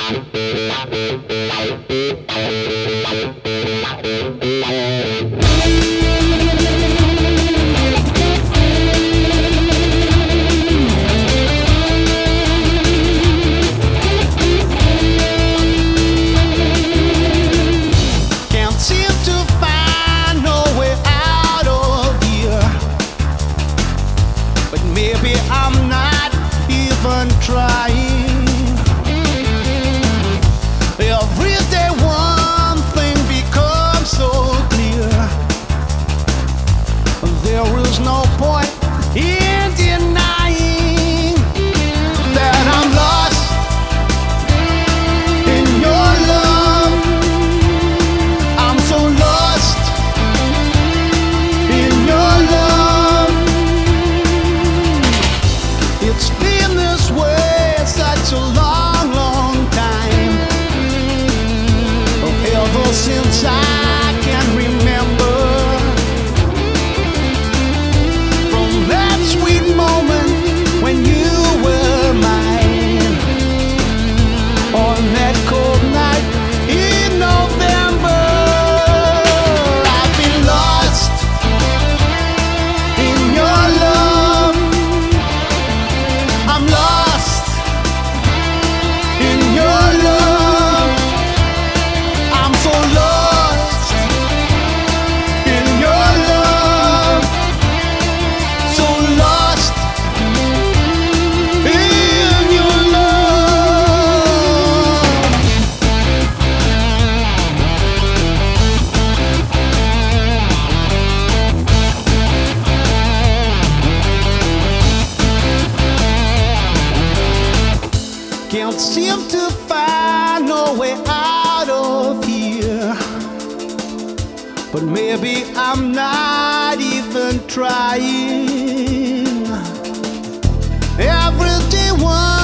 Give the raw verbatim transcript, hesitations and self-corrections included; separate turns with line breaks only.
Maybe I'm not even trying. Every day one thing becomes so clear. There is no point in denying that I'm lost in your love. I'm so lost in your love. It's been this way such a long, long time, ever since I can remember. From that sweet moment when you were mine, on that cold night in November, I've been lost in your love. I'm lost in your love. I'm so lost in your love. So lost in your love. Can't seem to find no way out of here, but maybe I'm not even trying. Every day one